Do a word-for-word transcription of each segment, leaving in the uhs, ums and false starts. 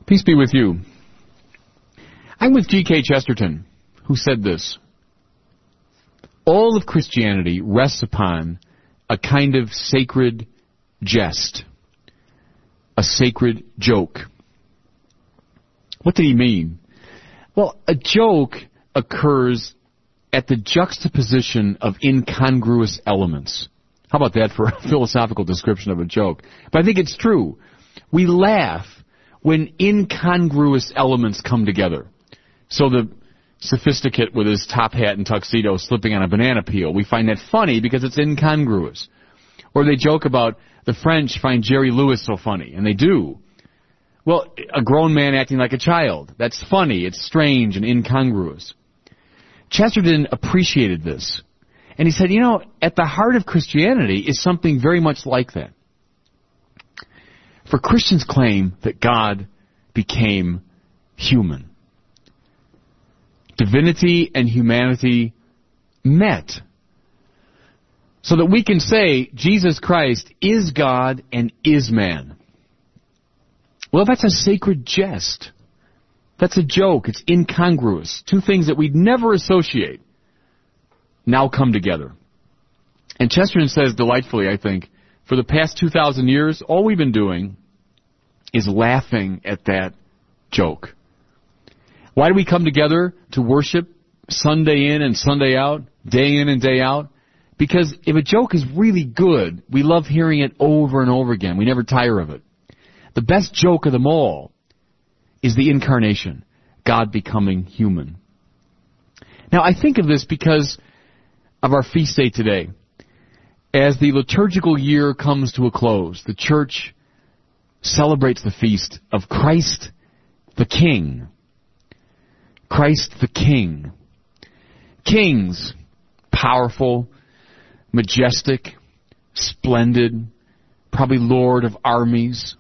Peace be with you. I'm with G K Chesterton, who said this: all of Christianity rests upon a kind of sacred jest, a sacred joke. What did he mean? Well, a joke occurs at the juxtaposition of incongruous elements. How about that for a philosophical description of a joke? But I think it's true. We laugh when incongruous elements come together. So the sophisticate with his top hat and tuxedo slipping on a banana peel, we find that funny because it's incongruous. Or they joke about the French find Jerry Lewis so funny, and they do. Well, a grown man acting like a child, that's funny, it's strange and incongruous. Chesterton appreciated this, and he said, you know, at the heart of Christianity is something very much like that. For Christians claim that God became human. Divinity and humanity met, so that we can say Jesus Christ is God and is man. Well, that's a sacred jest. That's a joke. It's incongruous. Two things that we'd never associate now come together. And Chesterton says delightfully, I think, for the past two thousand years, all we've been doing is laughing at that joke. Why do we come together to worship Sunday in and Sunday out, day in and day out? Because if a joke is really good, we love hearing it over and over again. We never tire of it. The best joke of them all is the incarnation, God becoming human. Now, I think of this because of our feast day today. As the liturgical year comes to a close, the church celebrates the feast of Christ the King. Christ the King. Kings, powerful, majestic, splendid, probably Lord of armies.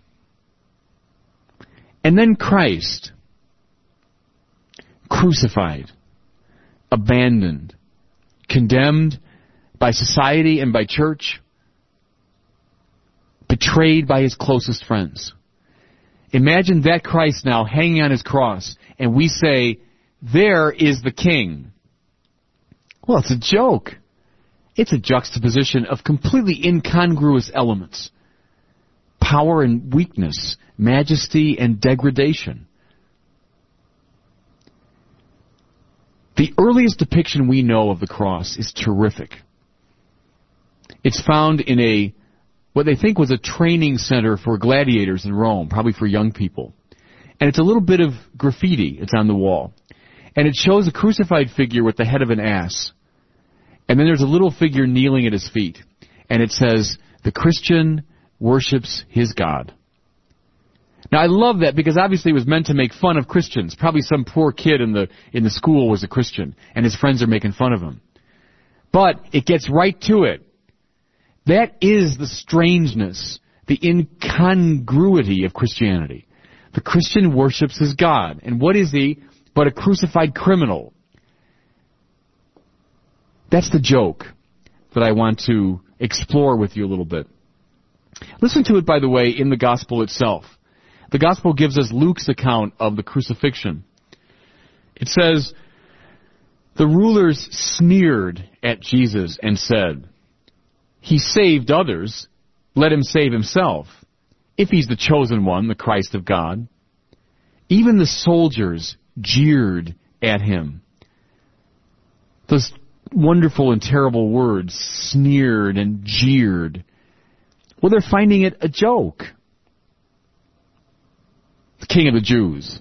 And then Christ, crucified, abandoned, condemned by society and by church, betrayed by his closest friends. Imagine that Christ now hanging on his cross, and we say, there is the King. Well, it's a joke. It's a juxtaposition of completely incongruous elements. Power and weakness, majesty and degradation. The earliest depiction we know of the cross is terrific. It's found in a what they think was a training center for gladiators in Rome, probably for young people. And it's a little bit of graffiti. It's on the wall. And it shows a crucified figure with the head of an ass. And then there's a little figure kneeling at his feet. And it says, the Christian worships his God. Now, I love that because obviously it was meant to make fun of Christians. Probably some poor kid in the in the school was a Christian, and his friends are making fun of him. But it gets right to it. That is the strangeness, the incongruity of Christianity. The Christian worships his God. And what is he but a crucified criminal? That's the joke that I want to explore with you a little bit. Listen to it, by the way, in the gospel itself. The gospel gives us Luke's account of the crucifixion. It says, the rulers sneered at Jesus and said, he saved others, let him save himself, if he's the chosen one, the Christ of God. Even the soldiers jeered at him. Those wonderful and terrible words, sneered and jeered. Well, they're finding it a joke. The King of the Jews,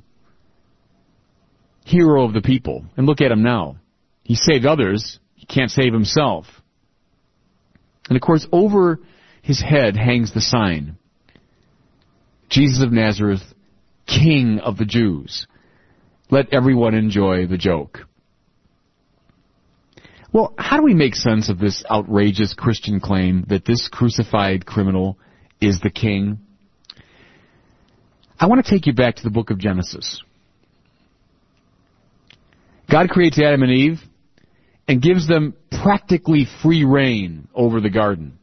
hero of the people. And look at him now. He saved others. He can't save himself. And of course, over his head hangs the sign, Jesus of Nazareth, King of the Jews. Let everyone enjoy the joke. Well, how do we make sense of this outrageous Christian claim that this crucified criminal is the king? I want to take you back to the book of Genesis. God creates Adam and Eve and gives them practically free reign over the garden.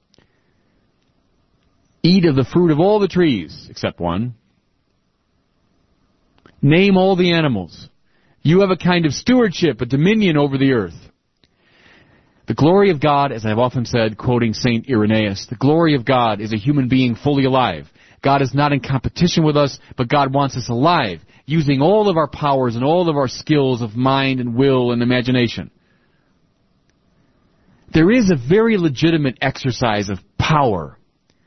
Eat of the fruit of all the trees, except one. Name all the animals. You have a kind of stewardship, a dominion over the earth. The glory of God, as I've often said, quoting Saint Irenaeus, the glory of God is a human being fully alive. God is not in competition with us, but God wants us alive, using all of our powers and all of our skills of mind and will and imagination. There is a very legitimate exercise of power.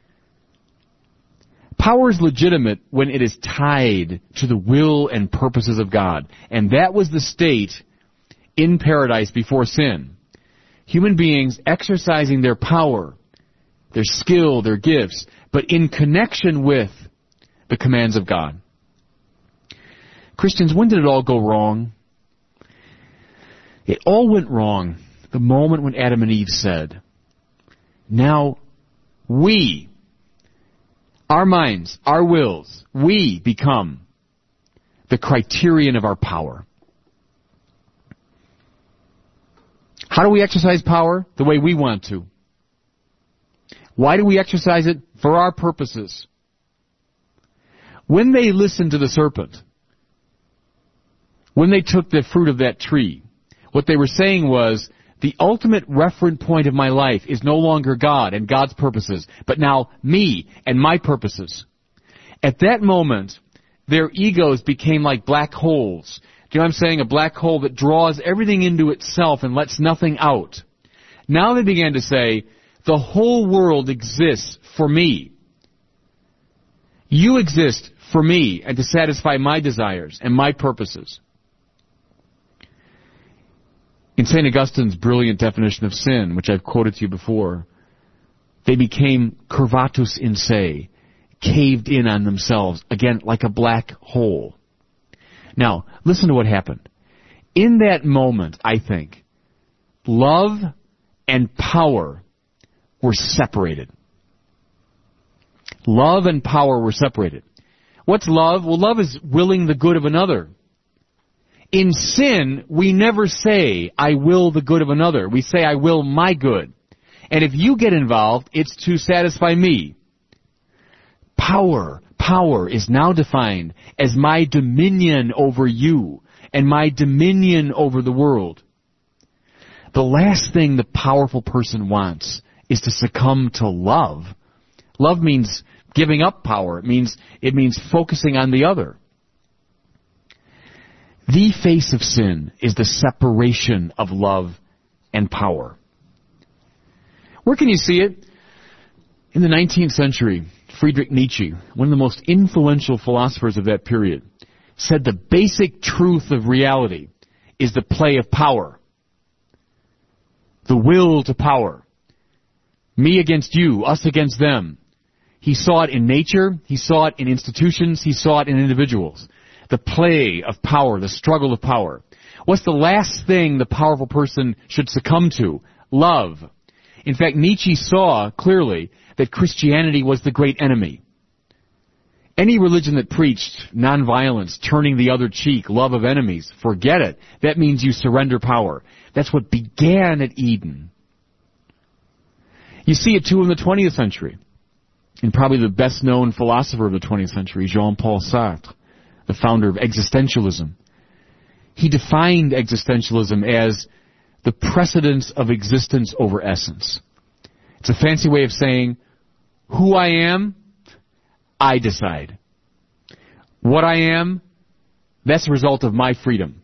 Power is legitimate when it is tied to the will and purposes of God. And that was the state in paradise before sin. Human beings exercising their power, their skill, their gifts, but in connection with the commands of God. Christians, when did it all go wrong? It all went wrong the moment when Adam and Eve said, now we, our minds, our wills, we become the criterion of our power. How do we exercise power? The way we want to. Why do we exercise it? For our purposes. When they listened to the serpent, when they took the fruit of that tree, what they were saying was, the ultimate referent point of my life is no longer God and God's purposes, but now me and my purposes. At that moment, their egos became like black holes. Do you know what I'm saying? A black hole that draws everything into itself and lets nothing out. Now they began to say, the whole world exists for me. You exist for me and to satisfy my desires and my purposes. In Saint Augustine's brilliant definition of sin, which I've quoted to you before, they became curvatus in se, caved in on themselves, again, like a black hole. Now, listen to what happened. In that moment, I think, love and power were separated. Love and power were separated. What's love? Well, love is willing the good of another. In sin, we never say, I will the good of another. We say, I will my good. And if you get involved, it's to satisfy me. Power, power is now defined as my dominion over you and my dominion over the world. The last thing the powerful person wants is to succumb to love. Love means giving up power. It means, it means focusing on the other. The face of sin is the separation of love and power. Where can you see it? In the nineteenth century, Friedrich Nietzsche, one of the most influential philosophers of that period, said the basic truth of reality is the play of power. The will to power. Me against you, us against them. He saw it in nature, he saw it in institutions, he saw it in individuals. The play of power, the struggle of power. What's the last thing the powerful person should succumb to? Love. In fact, Nietzsche saw clearly that Christianity was the great enemy. Any religion that preached nonviolence, turning the other cheek, love of enemies, forget it. That means you surrender power. That's what began at Eden. You see it too in the twentieth century. And probably the best known philosopher of the twentieth century, Jean-Paul Sartre, the founder of existentialism. He defined existentialism as the precedence of existence over essence. It's a fancy way of saying, who I am, I decide. What I am, that's the result of my freedom.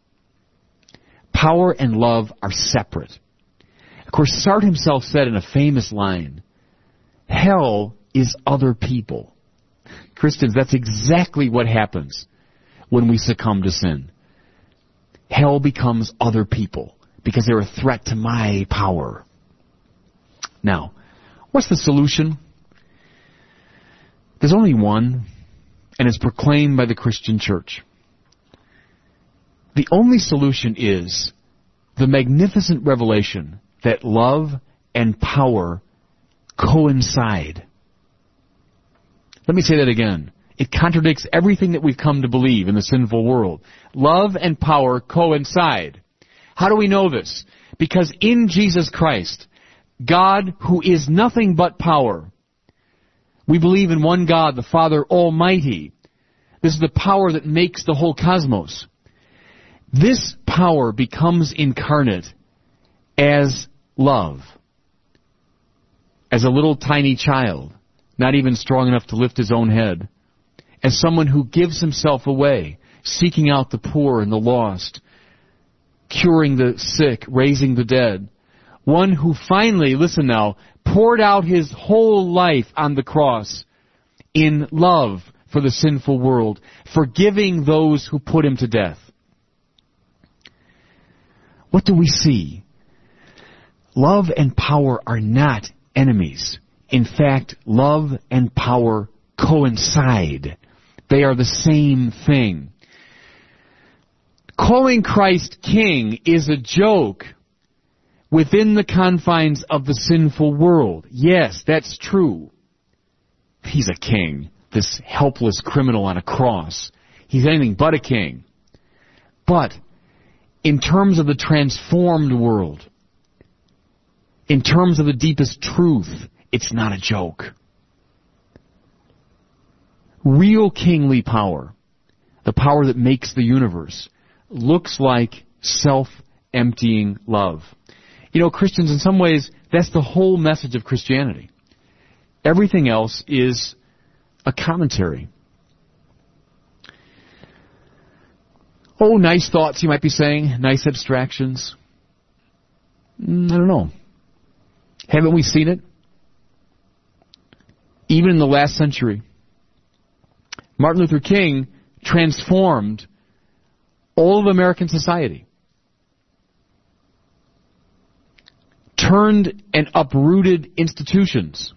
Power and love are separate. Of course, Sartre himself said in a famous line, hell is other people. Christians, that's exactly what happens when we succumb to sin. Hell becomes other people because they're a threat to my power. Now, what's the solution? There's only one, and it's proclaimed by the Christian church. The only solution is the magnificent revelation that love and power coincide. Let me say that again. It contradicts everything that we've come to believe in the sinful world. Love and power coincide. How do we know this? Because in Jesus Christ, God, who is nothing but power, we believe in one God, the Father Almighty, This is the power that makes the whole cosmos. This power becomes incarnate as love. As a little tiny child, not even strong enough to lift his own head. As someone who gives himself away, seeking out the poor and the lost, curing the sick, raising the dead. One who finally, listen now, poured out his whole life on the cross in love for the sinful world, forgiving those who put him to death. What do we see? Love and power are not enemies. In fact, love and power coincide. They are the same thing. Calling Christ King is a joke within the confines of the sinful world. Yes, that's true. He's a king, this helpless criminal on a cross. He's anything but a king. But in terms of the transformed world, in terms of the deepest truth, it's not a joke. Real kingly power, the power that makes the universe, looks like self-emptying love. You know, Christians, in some ways, that's the whole message of Christianity. Everything else is a commentary. Oh, nice thoughts, you might be saying. Nice abstractions. Mm, I don't know. Haven't we seen it? Even in the last century. Martin Luther King transformed all of American society. Turned and uprooted institutions.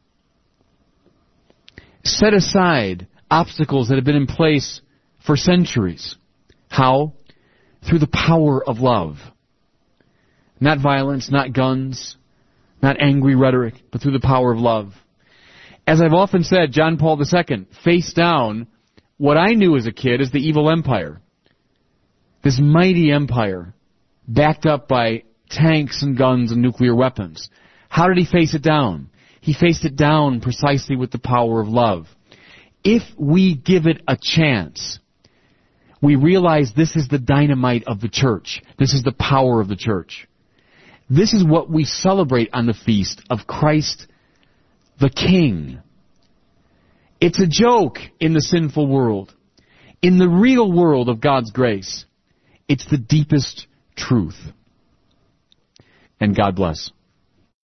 Set aside obstacles that have been in place for centuries. How? Through the power of love. Not violence, not guns, not angry rhetoric, but through the power of love. As I've often said, John Paul the Second faced down what I knew as a kid as the evil empire. This mighty empire, backed up by tanks and guns and nuclear weapons. How did he face it down? He faced it down precisely with the power of love. If we give it a chance, we realize this is the dynamite of the church. This is the power of the church. This is what we celebrate on the feast of Christ the King. It's a joke in the sinful world. In the real world of God's grace, it's the deepest truth. And God bless.